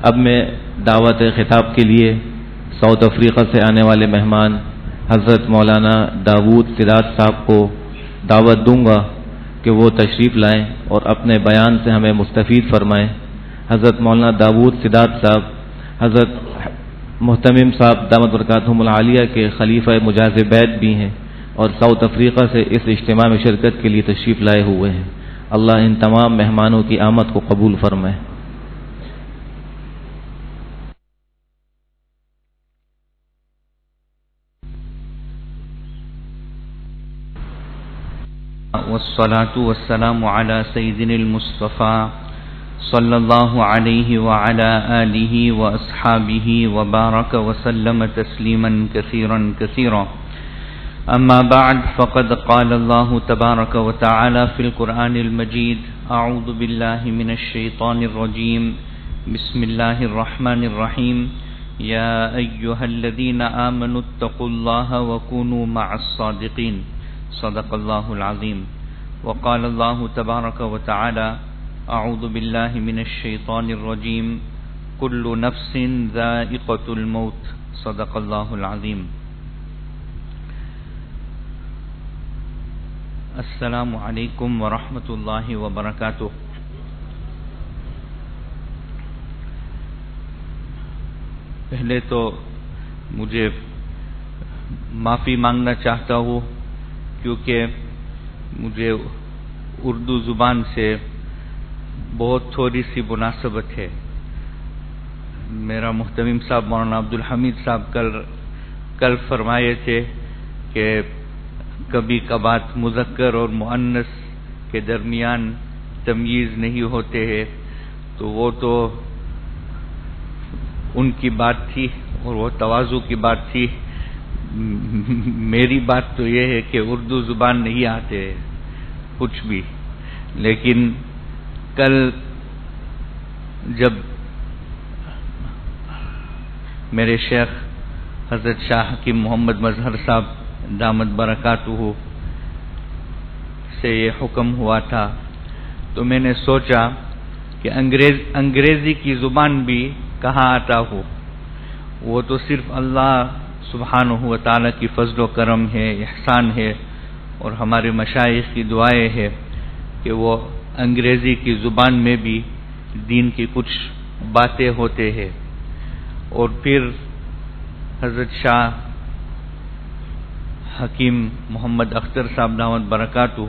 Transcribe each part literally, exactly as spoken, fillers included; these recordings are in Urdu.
اب میں دعوت خطاب کے لیے ساؤتھ افریقہ سے آنے والے مہمان حضرت مولانا داود سداد صاحب کو دعوت دوں گا کہ وہ تشریف لائیں اور اپنے بیان سے ہمیں مستفید فرمائیں۔ حضرت مولانا داود سداد صاحب حضرت محتمم صاحب دامت برکاتہم العالیہ کے خلیفہ مجاز بیت بھی ہیں اور ساؤتھ افریقہ سے اس اجتماع میں شرکت کے لیے تشریف لائے ہوئے ہیں۔ اللہ ان تمام مہمانوں کی آمد کو قبول فرمائے۔ والصلاة والسلام على سيدنا المصطفى صلى الله عليه وعلى آله وأصحابه وبارك وسلم تسليما كثيرا كثيرا أما بعد فقد قال الله تبارك وتعالى في القرآن المجيد أعوذ بالله من الشيطان الرجيم بسم الله الرحمن الرحيم يا أيها الذين آمنوا اتقوا الله وكونوا مع الصادقين صدق الله العظيم وقال الله تبارك وتعالى أعوذ بالله من الشيطان الرجيم كل نفس ذائقة الموت صدق الله العظيم۔ السلام علیکم ورحمۃ اللہ وبرکاتہ۔ پہلے تو مجھے معافی مانگنا چاہتا ہوں کیونکہ مجھے اردو زبان سے بہت تھوڑی سی مناسبت ہے۔ میرا محتمم صاحب مولانا عبدالحمید صاحب کل کل فرمائے تھے کہ کبھی کبھار مذکر اور مؤنث کے درمیان تمییز نہیں ہوتے ہیں، تو وہ تو ان کی بات تھی اور وہ تواضع کی بات تھی۔ میری بات تو یہ ہے کہ اردو زبان نہیں آتے کچھ بھی، لیکن کل جب میرے شیخ حضرت شاہ حکیم محمد مظہر صاحب دامت برکاتہ سے یہ حکم ہوا تھا تو میں نے سوچا کہ انگریز انگریزی کی زبان بھی کہاں آتا ہو، وہ تو صرف اللہ سبحانہ و تعالیٰ کی فضل و کرم ہے، احسان ہے، اور ہمارے مشائخ کی دعائیں ہے کہ وہ انگریزی کی زبان میں بھی دین کی کچھ باتیں ہوتے ہیں۔ اور پھر حضرت شاہ حکیم محمد اختر صاحب دامت برکاتہ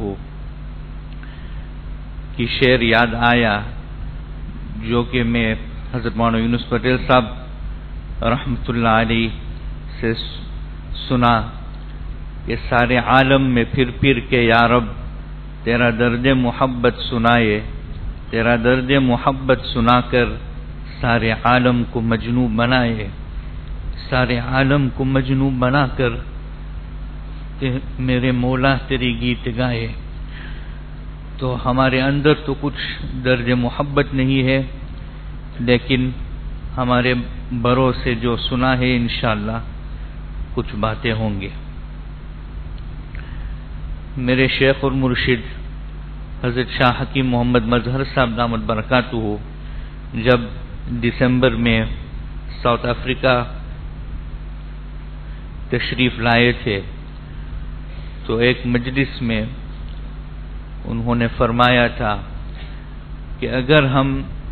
کی شعر یاد آیا جو کہ میں حضرت مولانا یونس پٹیل صاحب رحمۃ اللہ علیہ سے سنا کہ سارے عالم میں پھر پھر کے یا رب تیرا درد محبت سنائے، تیرا درد محبت سنا کر سارے عالم کو مجنون بنائے، سارے عالم کو مجنون بنا کر میرے مولا تیری گیت گائے۔ تو ہمارے اندر تو کچھ درد محبت نہیں ہے، لیکن ہمارے بروں سے جو سنا ہے انشاءاللہ کچھ باتیں ہوں گے۔ میرے شیخ اور مرشد حضرت شاہ حکیم محمد مظہر صاحب دامت برکاتہ جب دسمبر میں ساؤتھ افریقہ تشریف لائے تھے تو ایک مجلس میں انہوں نے فرمایا تھا کہ اگر ہم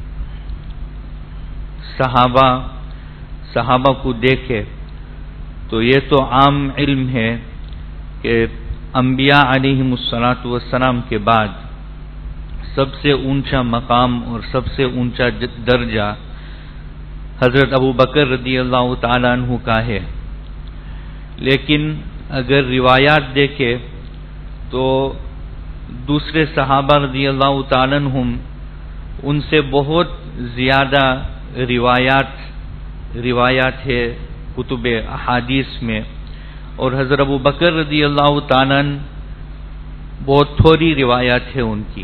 صحابہ صحابہ کو دیکھیں تو یہ تو عام علم ہے کہ انبیاء علیہم الصلاۃ والسلام کے بعد سب سے اونچا مقام اور سب سے اونچا درجہ حضرت ابو بکر رضی اللہ تعالیٰ عنہ کا ہے، لیکن اگر روایات دیکھیں تو دوسرے صحابہ رضی اللہ تعالیٰ عنہم ان سے بہت زیادہ روایات روایات ہے کتب احادیث میں، اور حضرت ابو بکر رضی اللہ تعالیٰ عنہ بہت تھوڑی روایات ہے ان کی۔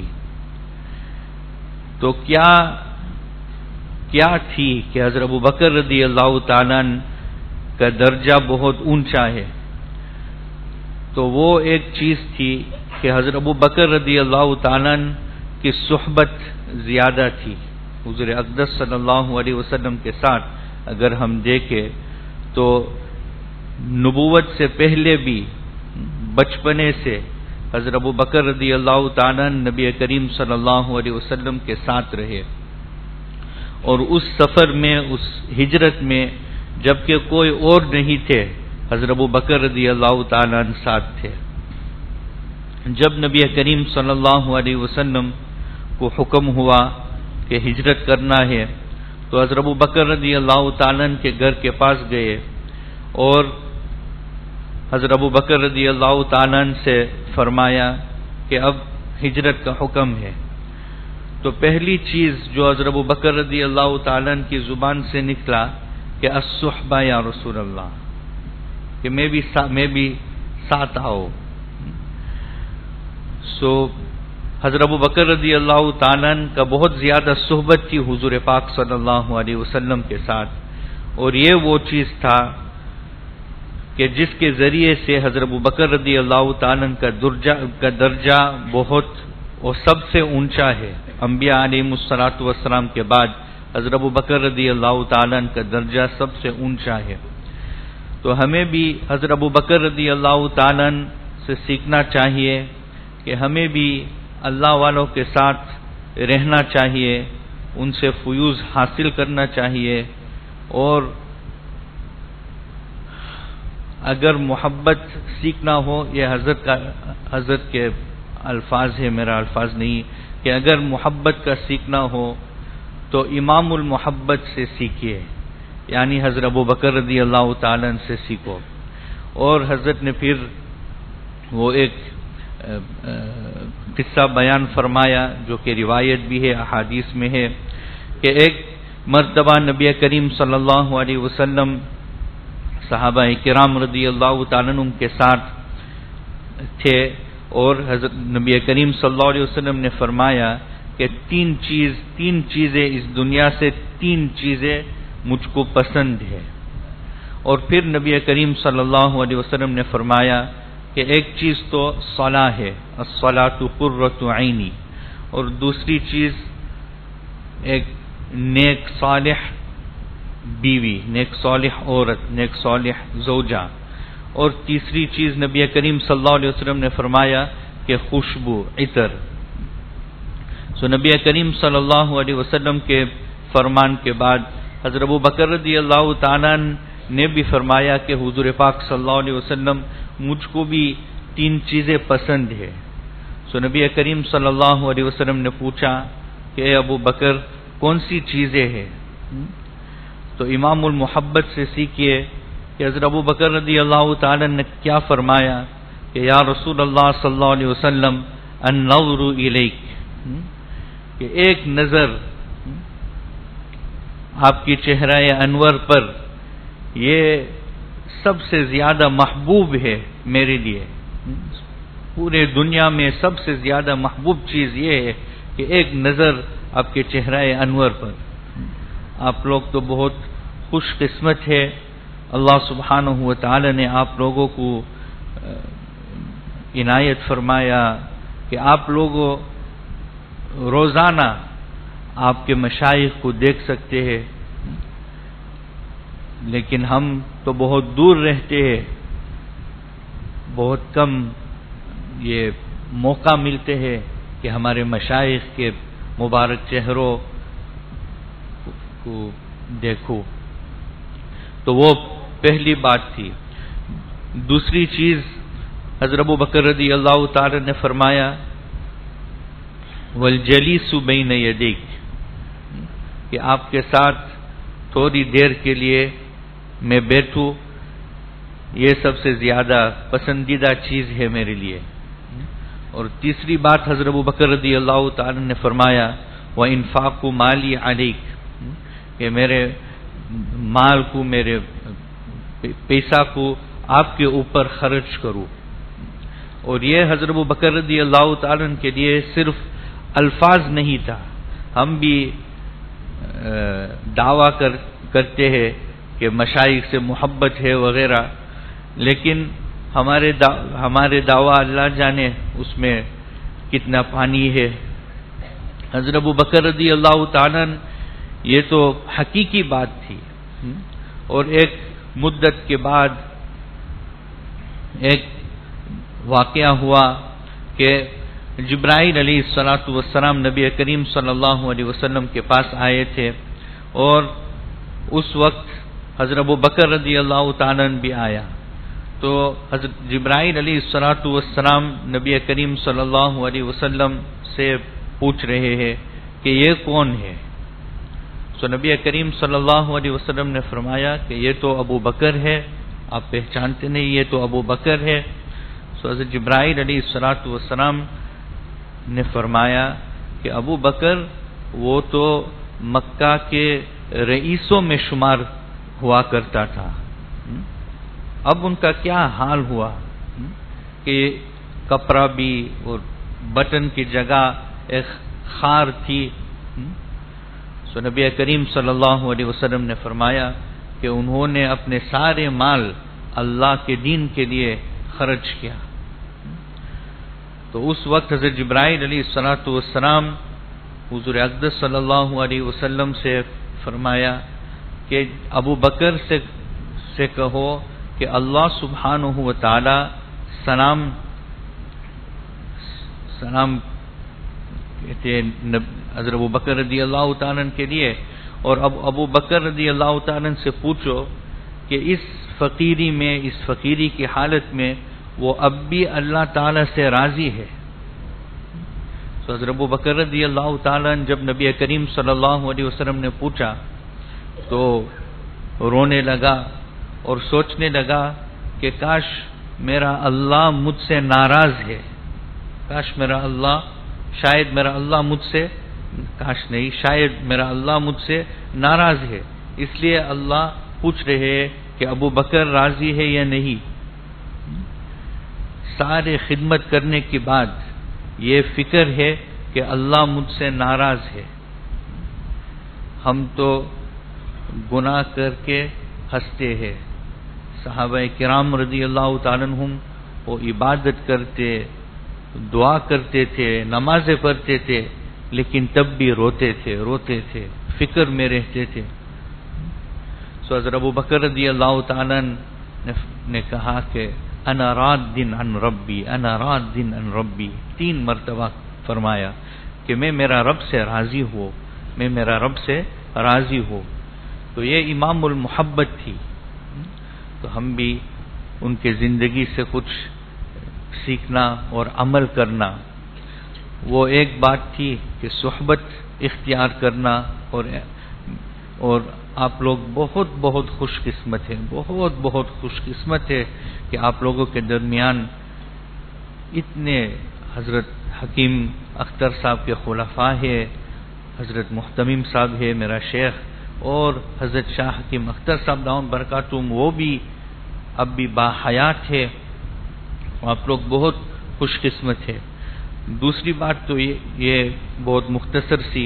تو کیا کیا تھی کہ حضرت ابو بکر رضی اللہ تعالیٰ عنہ کا درجہ بہت اونچا ہے؟ تو وہ ایک چیز تھی کہ حضرت ابو بکر رضی اللہ تعالیٰ عنہ کی صحبت زیادہ تھی، حضور اقدس صلی اللہ علیہ وسلم کے ساتھ اگر ہم دیکھیں تو نبوت سے پہلے بھی بچپنے سے حضرت ابو بکر رضی اللہ تعالیٰ نبی کریم صلی اللہ علیہ وسلم کے ساتھ رہے، اور اس سفر میں، اس ہجرت میں جبکہ کوئی اور نہیں تھے، حضرت ابو بکر رضی اللہ تعالیٰ ساتھ تھے۔ جب نبی کریم صلی اللہ علیہ وسلم کو حکم ہوا کہ ہجرت کرنا ہے تو حضرت ابو بکر رضی اللہ تعالیٰ کے گھر کے پاس گئے اور حضرت ابو بکر رضی اللہ تعالیٰ سے فرمایا کہ اب ہجرت کا حکم ہے۔ تو پہلی چیز جو حضرت ابو بکر رضی اللہ تعالیٰ کی زبان سے نکلا کہ الصحبہ یا رسول اللہ، کہ میں بھی سا میں بھی ساتھ آؤ۔ سو حضرت ابو بکر رضی اللہ تعالیٰ کا بہت زیادہ صحبت تھی حضور پاک صلی اللہ علیہ وسلم کے ساتھ، اور یہ وہ چیز تھا کہ جس کے ذریعے سے حضرت ابو بکر رضی اللہ تعالیٰ کا درجہ کا درجہ بہت اور سب سے اونچا ہے۔ انبیاء علیہ الصلوۃ والسلام کے بعد حضرت ابو بکر رضی اللہ تعالیٰ کا درجہ سب سے اونچا ہے۔ تو ہمیں بھی حضرت ابو بکر رضی اللہ تعالیٰ سے سیکھنا چاہیے کہ ہمیں بھی اللہ والوں کے ساتھ رہنا چاہیے، ان سے فیوز حاصل کرنا چاہیے، اور اگر محبت سیکھنا ہو، یہ حضرت کا حضرت کے الفاظ ہے، میرا الفاظ نہیں، کہ اگر محبت کا سیکھنا ہو تو امام المحبت سے سیکھیے، یعنی حضرت ابو بکر رضی اللہ تعالیٰ سے سیکھو۔ اور حضرت نے پھر وہ ایک قصہ بیان فرمایا جو کہ روایت بھی ہے، احادیث میں ہے، کہ ایک مرتبہ نبی کریم صلی اللہ علیہ وسلم صحابہ کرام رضی اللہ تعالیٰ عنہ کے ساتھ تھے، اور حضرت نبی کریم صلی اللہ علیہ وسلم نے فرمایا کہ تین چیز تین چیزیں اس دنیا سے تین چیزیں مجھ کو پسند ہے۔ اور پھر نبی کریم صلی اللہ علیہ وسلم نے فرمایا کہ ایک چیز تو صلاۃ ہے، الصلاۃ قرۃ عینی، اور دوسری چیز ایک نیک صالح بیوی، نیک صالح عورت، نیک صالح زوجہ، اور تیسری چیز نبی کریم صلی اللہ علیہ وسلم نے فرمایا کہ خوشبو، عطر۔ سو نبی کریم صلی اللہ علیہ وسلم کے فرمان کے بعد حضرت ابو بکر رضی اللہ تعالیٰ نے بھی فرمایا کہ حضور پاک صلی اللہ علیہ وسلم مجھ کو بھی تین چیزیں پسند ہے۔ سو نبی کریم صلی اللہ علیہ وسلم نے پوچھا کہ اے ابو بکر کون سی چیزیں ہیں؟ تو امام المحبت سے سیکھیے کہ حضرت ابو بکر رضی اللہ تعالیٰ نے کیا فرمایا کہ یا رسول اللہ صلی اللہ علیہ وسلم النظر الیک، کہ ایک نظر آپ کی چہرہ انور پر یہ سب سے زیادہ محبوب ہے میرے لیے، پورے دنیا میں سب سے زیادہ محبوب چیز یہ ہے کہ ایک نظر آپ کے چہرہ انور پر۔ آپ لوگ تو بہت خوش قسمت ہے، اللہ سبحانہ و تعالی نے آپ لوگوں کو عنایت فرمایا کہ آپ لوگ روزانہ آپ کے مشائخ کو دیکھ سکتے ہیں، لیکن ہم تو بہت دور رہتے ہیں، بہت کم یہ موقع ملتے ہیں کہ ہمارے مشائخ کے مبارک چہروں کو دیکھو۔ تو وہ پہلی بات تھی۔ دوسری چیز حضرت ابو بکر رضی اللہ تعالی نے فرمایا والجلیس بین یدیک، کہ آپ کے ساتھ تھوڑی دیر کے لیے میں بیٹھوں، یہ سب سے زیادہ پسندیدہ چیز ہے میرے لیے۔ اور تیسری بات حضرت ابو بکر رضی اللہ تعالی نے فرمایا وَإِنْفَاقُ مَالِي عَلَيْكَ، کہ میرے مال کو، میرے پیسہ کو آپ کے اوپر خرچ کروں۔ اور یہ حضرت ابو بکر رضی اللہ تعالی کے لیے صرف الفاظ نہیں تھا، ہم بھی دعویٰ کر کرتے ہیں کہ مشائخ سے محبت ہے وغیرہ، لیکن ہمارے دا ہمارے دعویٰ اللہ جانے اس میں کتنا پانی ہے۔ حضرت ابو بکر رضی اللہ تعالیٰ یہ تو حقیقی بات تھی. اور ایک مدت کے بعد ایک واقعہ ہوا کہ جبرائیل علیہ الصلاۃ والسلام نبی کریم صلی اللہ علیہ وسلم کے پاس آئے تھے، اور اس وقت حضرت ابو بکر رضی اللہ تعالیٰ عنہ بھی آیا. تو حضرت جبرائیل علیہ الصلاۃ والسلام نبی کریم صلی اللہ علیہ وسلم سے پوچھ رہے ہیں کہ یہ کون ہے؟ تو نبی کریم صلی اللہ علیہ وسلم نے فرمایا کہ یہ تو ابو بکر ہے، آپ پہچانتے نہیں، یہ تو ابو بکر ہے. تو حضرت جبرائیل علیہ الصلاۃ والسلام نے فرمایا کہ ابو بکر وہ تو مکہ کے رئیسوں میں شمار ہوا کرتا تھا، اب ان کا کیا حال ہوا کہ کپڑا بھی اور بٹن کی جگہ ایک خار تھی. سو نبی کریم صلی اللہ علیہ وسلم نے فرمایا کہ انہوں نے اپنے سارے مال اللہ کے دین کے لیے خرچ کیا. تو اس وقت حضرت جبرائیل علیہ الصلاۃ والسلام حضور اقدس صلی اللہ علیہ وسلم سے فرمایا کہ ابو بکر سے سے کہو کہ اللہ سبحانہ و تعالی سلام سلام کہتے ہیں حضرت ابو بکر رضی اللہ تعالیٰ عنہ کے لیے، اور اب ابو بکر رضی اللہ تعالیٰ عنہ سے پوچھو کہ اس فقیری میں، اس فقیری کی حالت میں وہ اب بھی اللہ تعالیٰ سے راضی ہے. تو حضرت ابو بکر رضی اللہ تعالیٰ عنہ جب نبی کریم صلی اللہ علیہ وسلم نے پوچھا تو رونے لگا اور سوچنے لگا کہ کاش میرا اللہ مجھ سے ناراض ہے، کاش میرا اللہ شاید میرا اللہ مجھ سے کاش نہیں شاید میرا اللہ مجھ سے ناراض ہے، اس لیے اللہ پوچھ رہے ہیں کہ ابو بکر راضی ہے یا نہیں. سارے خدمت کرنے کے بعد یہ فکر ہے کہ اللہ مجھ سے ناراض ہے. ہم تو گناہ کر کے ہنستے ہیں، صحابہ کرام رضی اللہ تعالیٰ عنہم وہ عبادت کرتے، دعا کرتے تھے، نمازیں پڑھتے تھے، لیکن تب بھی روتے تھے روتے تھے فکر میں رہتے تھے. سو حضرت ابو بکر رضی اللہ تعالیٰ نے کہا کہ انا راض عن ربی انا راض عن ربی، تین مرتبہ فرمایا کہ میں میرا رب سے راضی ہوں، میں میرا رب سے راضی ہوں. تو یہ امام المحبت تھی. تو ہم بھی ان کے زندگی سے کچھ سیکھنا اور عمل کرنا. وہ ایک بات تھی کہ صحبت اختیار کرنا، اور اور آپ لوگ بہت بہت خوش قسمت ہیں، بہت بہت خوش قسمت ہے کہ آپ لوگوں کے درمیان اتنے حضرت حکیم اختر صاحب کے خلفاء ہے، حضرت محتمیم صاحب ہے میرا شیخ، اور حضرت شاہ حکیم اختر صاحب دامت برکاتہم وہ بھی اب بھی باحیات ہے. آپ لوگ بہت خوش قسمت ہے. دوسری بات تو یہ یہ بہت مختصر سی،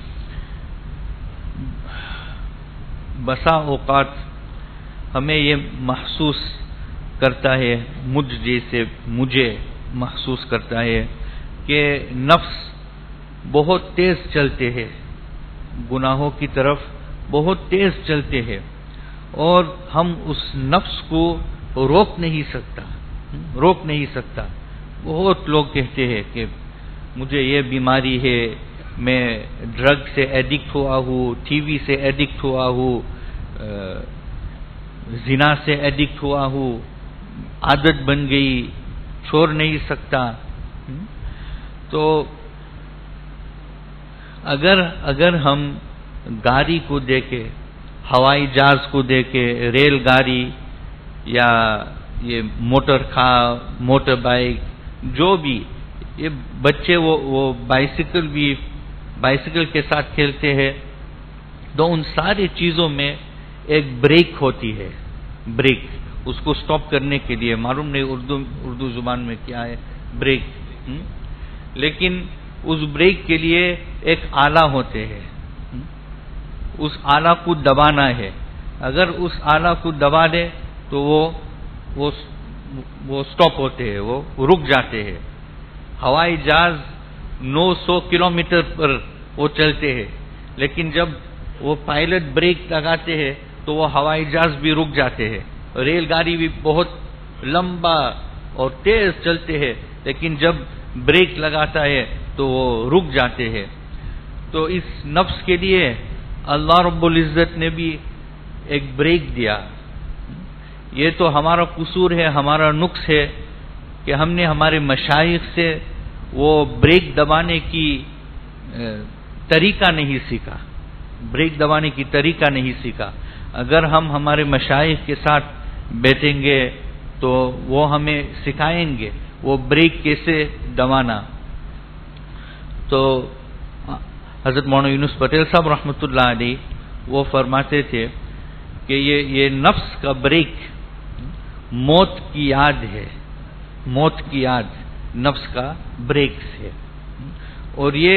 بسا اوقات ہمیں یہ محسوس کرتا ہے، مجھ جیسے مجھے محسوس کرتا ہے کہ نفس بہت تیز چلتے ہیں، گناہوں کی طرف بہت تیز چلتے ہیں، اور ہم اس نفس کو روک نہیں سکتا روک نہیں سکتا. بہت لوگ کہتے ہیں کہ مجھے یہ بیماری ہے، میں ڈرگ سے ایڈکٹ ہوا ہوں، ٹی وی سے ایڈکٹ ہوا ہوں، زنا سے ایڈکٹ ہوا ہوں، عادت بن گئی، چھوڑ نہیں سکتا. تو اگر اگر ہم گاڑی کو دیکھیں، ہوائی جہاز کو دیکھیں، ریل گاڑی یا یہ موٹر کار، موٹر بائک، جو بھی یہ بچے وہ وہ بائسیکل بھی بائسیکل کے ساتھ کھیلتے ہیں، تو ان ساری چیزوں میں ایک بریک ہوتی ہے. بریک اس کو سٹاپ کرنے کے لیے، معلوم نہیں اردو اردو زبان میں کیا ہے بریک، لیکن اس بریک کے لیے ایک آلہ ہوتے ہیں، اس آلہ کو دبانا ہے. اگر اس آلہ کو دبا دے تو وہ وہ وہ سٹاپ ہوتے ہیں، وہ رک جاتے ہیں. ہوائی جہاز نو سو کلومیٹر پر وہ چلتے ہیں، لیکن جب وہ پائلٹ بریک لگاتے ہیں تو وہ ہوائی جہاز بھی رک جاتے ہیں، ریل گاڑی بھی بہت لمبا اور تیز چلتے ہیں، لیکن جب بریک لگاتا ہے تو وہ رک جاتے ہیں۔ تو اس نفس کے لیے اللہ رب العزت نے بھی ایک بریک دیا۔ یہ تو ہمارا قصور ہے، ہمارا نقص ہے کہ ہم نے ہمارے مشائخ سے وہ بریک دبانے کی طریقہ نہیں سیکھا، بریک دبانے کی طریقہ نہیں سیکھا۔ اگر ہم ہمارے مشائخ کے ساتھ بیٹھیں گے تو وہ ہمیں سکھائیں گے وہ بریک کیسے دبانا۔ تو حضرت مولانا یونس پٹیل صاحب رحمۃ اللہ علیہ وہ فرماتے تھے کہ یہ یہ نفس کا بریک موت کی یاد ہے، موت کی یاد نفس کا بریک ہے، اور یہ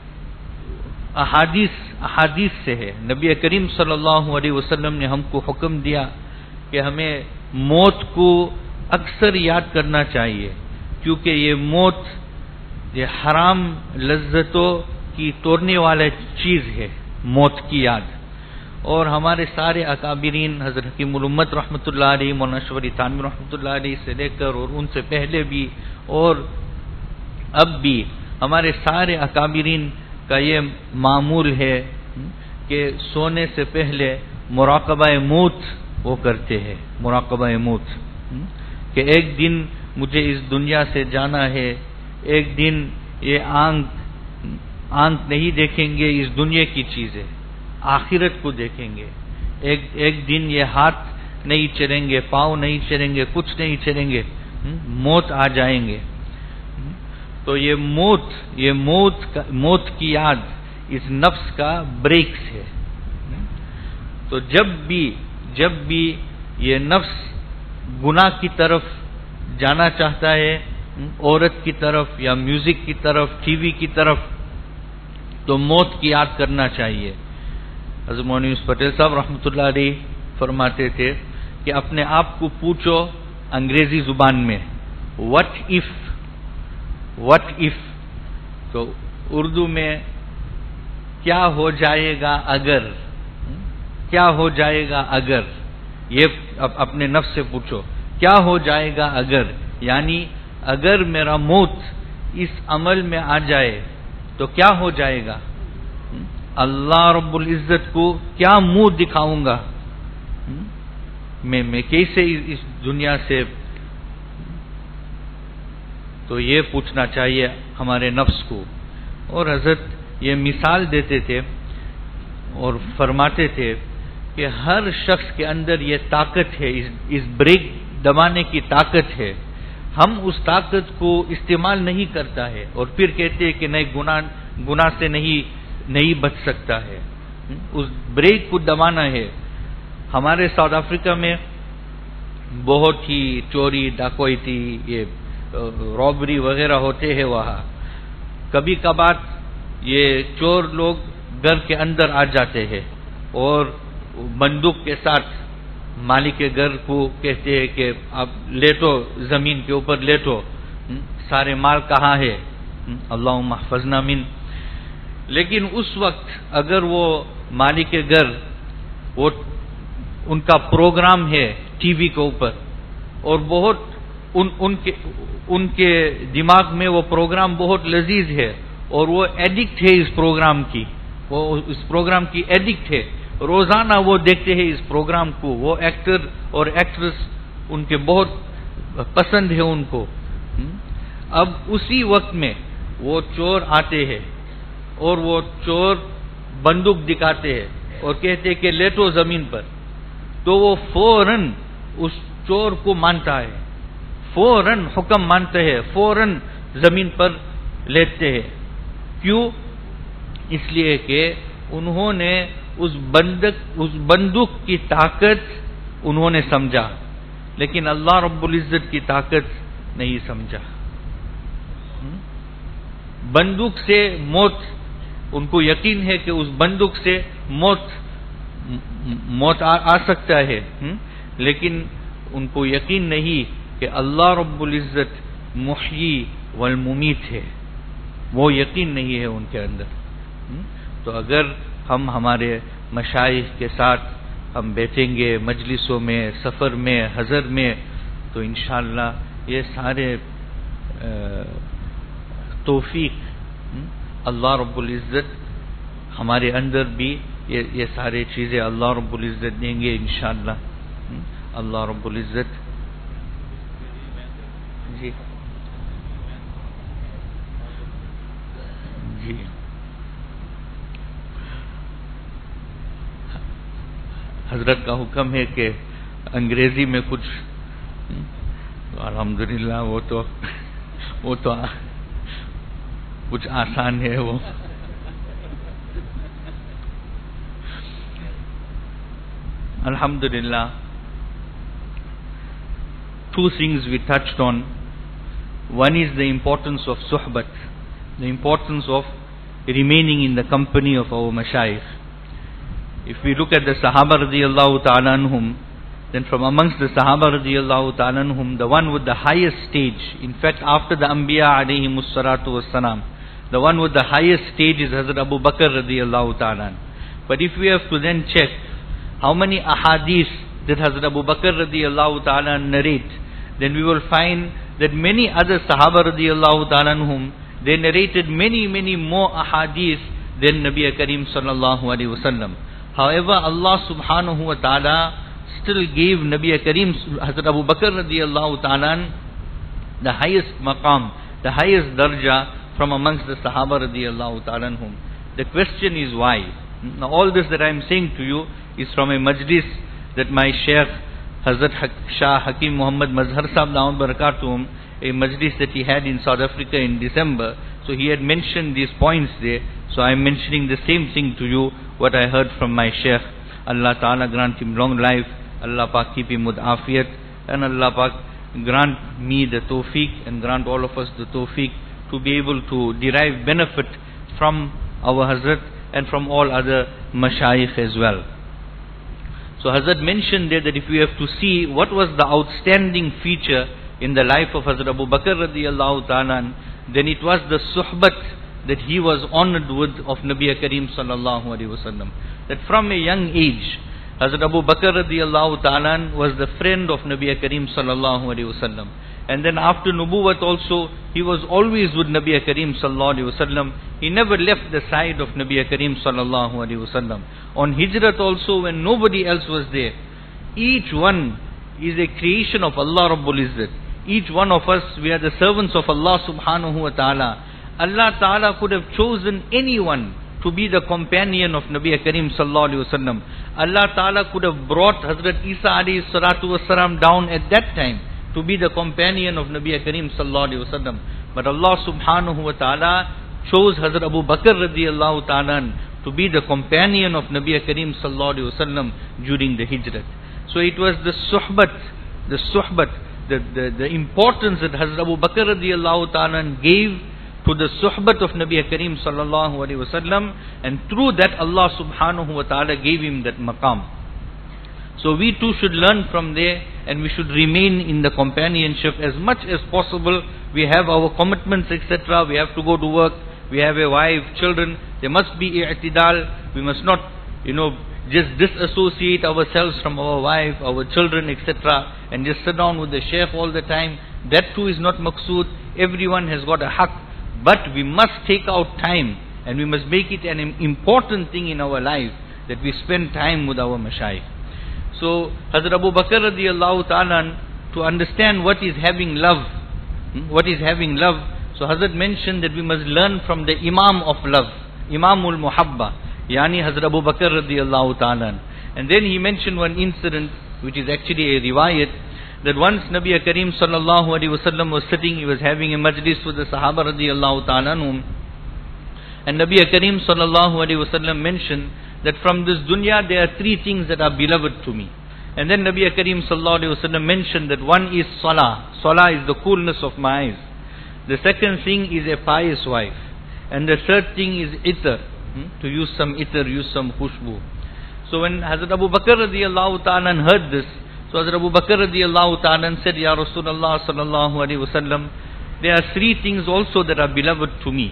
احادیث احادیث سے ہے۔ نبی کریم صلی اللہ علیہ وسلم نے ہم کو حکم دیا کہ ہمیں موت کو اکثر یاد کرنا چاہیے، کیونکہ یہ موت یہ حرام لذتوں کی توڑنے والا چیز ہے، موت کی یاد۔ اور ہمارے سارے اکابرین حضرت حکیم الامت رحمۃ اللہ علیہ، مولانا اشرف علی تھانوی رحمۃ اللہ علیہ سے لے کر اور ان سے پہلے بھی اور اب بھی ہمارے سارے اکابرین کا یہ معمول ہے کہ سونے سے پہلے مراقبہ موت وہ کرتے ہیں، مراقبہ موت، کہ ایک دن مجھے اس دنیا سے جانا ہے، ایک دن یہ آنکھ آنکھ نہیں دیکھیں گے اس دنیا کی چیزیں، آخرت کو دیکھیں گے، ایک ایک دن یہ ہاتھ نہیں چلیں گے، پاؤں نہیں چلیں گے، کچھ نہیں چلیں گے، موت آ جائیں گے۔ تو یہ موت یہ موت کا موت کی یاد اس نفس کا بریکس ہے۔ تو جب بھی جب بھی یہ نفس گناہ کی طرف جانا چاہتا ہے، عورت کی طرف یا میوزک کی طرف، ٹی وی کی طرف، تو موت کی یاد کرنا چاہیے۔ حضرت مولانا یونس پٹیل صاحب رحمۃ اللہ علیہ فرماتے تھے کہ اپنے آپ کو پوچھو انگریزی زبان میں وٹ اف، وٹ اف، تو اردو میں کیا ہو جائے گا اگر، کیا ہو جائے گا اگر، یہ اپنے نفس سے پوچھو کیا ہو جائے گا اگر، یعنی اگر میرا موت اس عمل میں آ جائے تو کیا ہو جائے گا، اللہ رب العزت کو کیا منہ دکھاؤں گا، میں میں کیسے اس دنیا سے، تو یہ پوچھنا چاہیے ہمارے نفس کو۔ اور حضرت یہ مثال دیتے تھے اور فرماتے تھے کہ ہر شخص کے اندر یہ طاقت ہے، اس بریک دبانے کی طاقت ہے، ہم اس طاقت کو استعمال نہیں کرتا ہے اور پھر کہتے ہیں کہ نہیں گناہ گناہ سے نہیں نہیں بچ سکتا ہے، اس بریک کو دبانا ہے۔ ہمارے ساؤتھ افریقہ میں بہت ہی چوری ڈاکویتی یہ رابری وغیرہ ہوتے ہیں، وہاں کبھی کبھار یہ چور لوگ گھر کے اندر آ جاتے ہیں اور بندوق کے ساتھ مالک کے گھر کو کہتے ہیں کہ آپ لیٹو، زمین کے اوپر لیٹو، سارے مال کہاں ہے، اللہم احفظنا من۔ لیکن اس وقت اگر وہ مالک کے گھر وہ ان کا پروگرام ہے ٹی وی کے اوپر اور بہت ان ان کے ان کے دماغ میں وہ پروگرام بہت لذیذ ہے اور وہ ایڈکٹ ہے اس پروگرام کی، وہ اس پروگرام کی ایڈکٹ ہے، روزانہ وہ دیکھتے ہیں اس پروگرام کو، وہ ایکٹر اور ایکٹریس ان کے بہت پسند ہے ان کو۔ اب اسی وقت میں وہ چور آتے ہیں اور وہ چور بندوق دکھاتے ہیں اور کہتے ہیں کہ لیٹو زمین پر، تو وہ فوراً اس چور کو مانتا ہے، فوراً حکم مانتے ہیں، فوراً زمین پر لیٹتے ہیں۔ کیوں؟ اس لیے کہ انہوں نے اس بندق اس بندوق کی طاقت انہوں نے سمجھا، لیکن اللہ رب العزت کی طاقت نہیں سمجھا۔ بندوق سے موت، ان کو یقین ہے کہ اس بندوق سے موت موت آ, آ سکتا ہے، لیکن ان کو یقین نہیں کہ اللہ رب العزت محیی والممیت ہے، وہ یقین نہیں ہے ان کے اندر۔ تو اگر हम हमारे मशाइख के साथ हम बैठेंगे मजलिसों में, सफ़र में, हज़र में, तो इंशाअल्लाह ये सारे तौफीक अल्लाह रब्बुल इज़्ज़त हमारे अंदर भी ये ये सारे चीज़ें अल्लाह रब्बुल इज़्ज़त देंगे इंशाअल्लाह। अल्लाह रब्बुल इज़्ज़त जी जी हजरत का हुक्म है कि अंग्रेजी में कुछ, तो अल्हम्दुलिल्लाह वो तो वो तो आ, कुछ आसान है वो। Alhamdulillah, two things we touched on. One is the importance of suhbat, the importance of remaining in the company of our mashayikh. If we look at the Sahaba radiyallahu ta'ala anhum, then from amongst the Sahaba radiyallahu ta'ala anhum, the one with the highest stage, in fact after the Anbiya alayhimus salatu wassalam, the one with the highest stage is Hazrat Abu Bakr radiyallahu ta'ala. But if we have to then check how many ahadith did Hazrat Abu Bakr radiyallahu ta'ala narrate, then we will find that many other Sahaba radiyallahu ta'ala anhum, they narrated many, many more ahadith than Nabi Karim sallallahu alayhi wa sallam. However, Allah subhanahu wa ta'ala still gave Nabi Karim, Hazrat Abu Bakr radiyallahu ta'ala, the highest maqam, the highest darja from amongst the Sahaba radiyallahu ta'ala anhum. The question is why? Now all this that I am saying to you is from a majlis that my Shaykh Hazrat Shah Hakim Muhammad Mazhar Sahib Dawood Barakatuhum, a majlis that he had in South Africa in December. So he had mentioned these points there. So I am mentioning the same thing to you, what I heard from my Shaykh. Allah Ta'ala grant him long life, Allah Pak keep him with afiyat, and Allah Pak grant me the tawfiq and grant all of us the tawfiq to be able to derive benefit from our Hazrat and from all other mashayikh as well. So Hazrat mentioned there that if we have to see what was the outstanding feature in the life of Hazrat Abu Bakr radiyallahu ta'ala, then it was the suhbat that he was honored with of Nabi Karim sallallahu alayhi wa sallam. That from a young age, Hazrat Abu Bakr radiyallahu ta'ala was the friend of Nabi Karim sallallahu alayhi wa sallam. And then after Nubuwat also, he was always with Nabi Karim sallallahu alayhi wa sallam. He never left the side of Nabi Karim sallallahu alayhi wa sallam. On Hijrat also, when nobody else was there, each one is a creation of Allah Rabbul Izzat. Each one of us, we are the servants of Allah subhanahu wa ta'ala. Allah ta'ala could have chosen anyone to be the companion of Nabi Karim sallallahu alayhi wa sallam. Allah ta'ala could have brought Hazrat Isa alayhi salatu wasalam down at that time to be the companion of Nabi Karim sallallahu alayhi wa sallam. But Allah subhanahu wa ta'ala chose Hazrat Abu Bakr radiyallahu ta'ala to be the companion of Nabi Karim sallallahu alayhi wa sallam during the Hijrat. So it was the suhbat, the suhbat, the, the, the importance that Hazrat Abu Bakr radiyallahu ta'ala gave to the suhbat of Nabi Karim sallallahu alayhi wa sallam, and through that Allah subhanahu wa ta'ala gave him that maqam. So we too should learn from there, and we should remain in the companionship as much as possible. We have our commitments, et cetera. We have to go to work. We have a wife, children. There must be i'tidal. We must not, you know, just disassociate ourselves from our wife, our children, et cetera, and just sit down with the sheikh all the time. That too is not maqsood. Everyone has got a haqq. But we must take out time, and we must make it an important thing in our life, that we spend time with our mashayikh. So Hazrat Abu Bakr radiyallahu ta'ala, to understand what is having love, what is having love, so Hazrat mentioned that we must learn from the Imam of love, Imamul Muhabba, Yani Hazrat Abu Bakr radiyallahu ta'ala. And then he mentioned one incident, which is actually a riwayat, that once Nabi Karim sallallahu alayhi wa sallam was sitting, he was having a majlis with the Sahaba radiyallahu ta'ala anhum, and Nabi Karim sallallahu alayhi wa sallam mentioned that from this dunya there are three things that are beloved to me. And then Nabi Karim sallallahu alayhi wa sallam mentioned that one is salah. Salah is the coolness of my eyes. The second thing is a pious wife. And the third thing is itar, hmm? to use some itar, use some khushbu. So when Hazrat Abu Bakr radiyallahu ta'ala heard this, so Hazrat Abu Bakr radiyallahu ta'ala said, Ya Rasulullah sallallahu alayhi wa sallam, there are three things also that are beloved to me.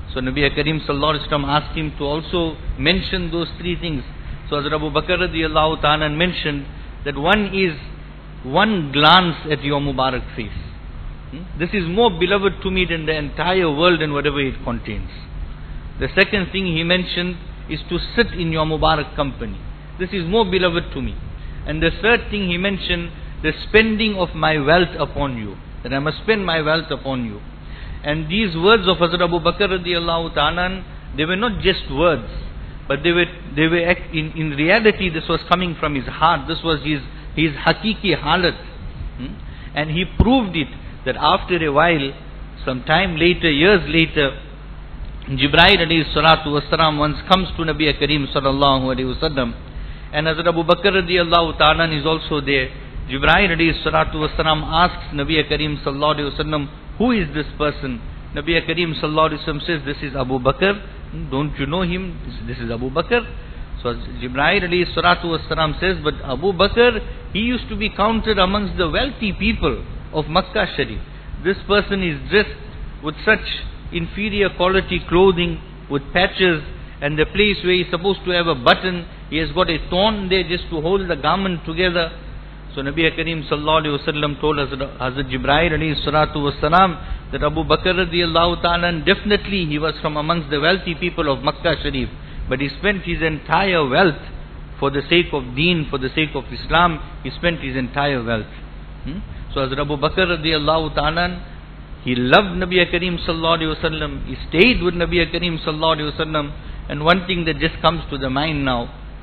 So Nabi Karim sallallahu alaihi wasallam asked him to also mention those three things. So Hazrat Abu Bakr radiallahu ta'ala mentioned that one is one glance at your Mubarak face. Hmm? This is more beloved to me than the entire world and whatever it contains. The second thing he mentioned is to sit in your Mubarak company. This is more beloved to me. And the third thing he mentioned, the spending of my wealth upon you. That I must spend my wealth upon you. And these words of Hazrat Abu Bakr radiallahu ta'ala, they were not just words, but they were, they were in, in reality this was coming from his heart. This was his, his hakiki halat. Hmm? And he proved it, that after a while, some time later, years later, Jibreel alayhi salatu wasalam once comes to Nabi Karim sallallahu alayhi wasallam, and Hazrat Abu Bakr radiallahu ta'ala is also there. Jibreel alayhi salatu wasalam asks Nabi Karim sallallahu alayhi wasallam, who is this person? Nabi Karim sallallahu alayhi wasallam says, this is Abu Bakr. Don't you know him? This is Abu Bakr. So Jibreel alayhi salatu wasalam says, but Abu Bakr, he used to be counted amongst the wealthy people of Makkah Sharif. This person is dressed with such inferior quality clothing, with patches, and the place where he's supposed to have a button, he has got a thorn there just to hold the garment together. So Nabi Karim sallallahu alayhi wasallam told Hazrat, Hazrat Jibreel alayhi salatu wasalam that Abu Bakr radiallahu ta'ala, definitely he was from amongst the wealthy people of Makkah Sharif, but he spent his entire wealth for the sake of deen, for the sake of Islam. He spent his entire wealth. Hmm? So Hazrat Abu Bakr radiallahu ta'ala, he loved Nabi Karim sallallahu alayhi wasallam. He stayed with Nabi Karim sallallahu alayhi wasallam. And one thing that just comes to the mind now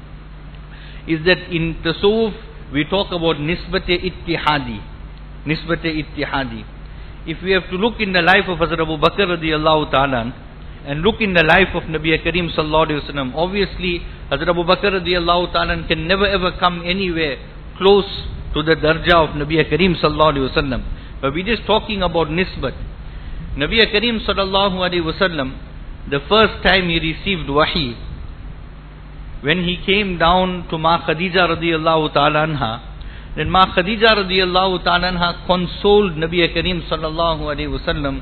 is that in Tasawwuf we talk about Nisbat-e Ittihadi. Nisbat-e Ittihadi. If we have to look in the life of Hazrat Abu Bakr radiallahu ta'ala and look in the life of Nabi Karim sallallahu alayhi wasallam, obviously Hazrat Abu Bakr radiallahu ta'ala can never ever come anywhere close to the darja of Nabi Karim sallallahu alayhi wasallam. But we're just talking about Nisbat. Nabi Karim sallallahu alayhi wasallam, the first time he received wahi, when he came down to Ma Khadija radiyallahu ta'ala anha, then Ma Khadija radiyallahu ta'ala anha consoled Nabi Karim sallallahu alayhi wasallam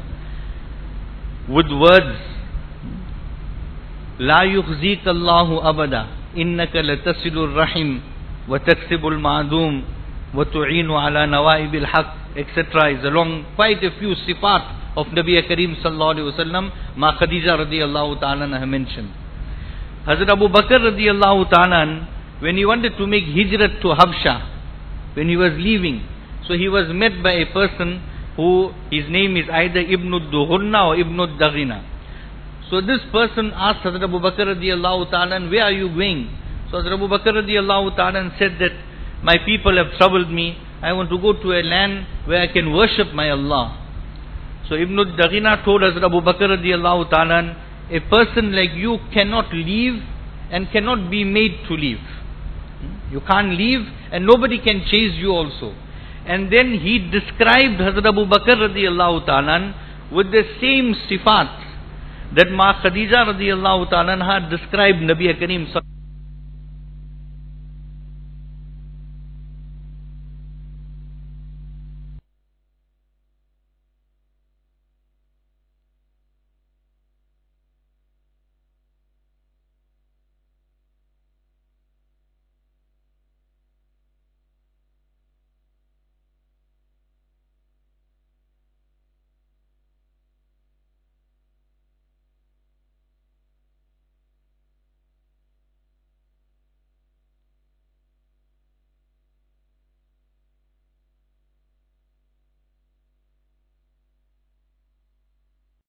with words, La yukhzik Allahu abada, innaka latasilur rahim, wa taksibul ma'adum, wa tu'inu ala nawaibil haq, et cetera is along quite a few sifat of Nabi Karim sallallahu alayhi wasallam, Ma Khadija radiyallahu ta'ala anha mentioned. Hazrat Abu Bakr radiallahu ta'ala, when he wanted to make hijrat to Habsha, when he was leaving, so he was met by a person who, his name is either Ibn al-Duhunna or Ibn al-Daghina. So this person asked Hazrat Abu Bakr radiallahu ta'ala, where are you going? So Hazrat Abu Bakr radiallahu ta'ala said that my people have troubled me. I want to go to a land where I can worship my Allah. So Ibn al-Daghina told Hazrat Abu Bakr radiallahu ta'ala, a person like you cannot leave and cannot be made to leave. You can't leave and nobody can chase you also. And then he described Hazrat Abu Bakr radiallahu ta'ala with the same sifat that Ma Khadija radiallahu ta'ala had described Nabi Karim sallallahu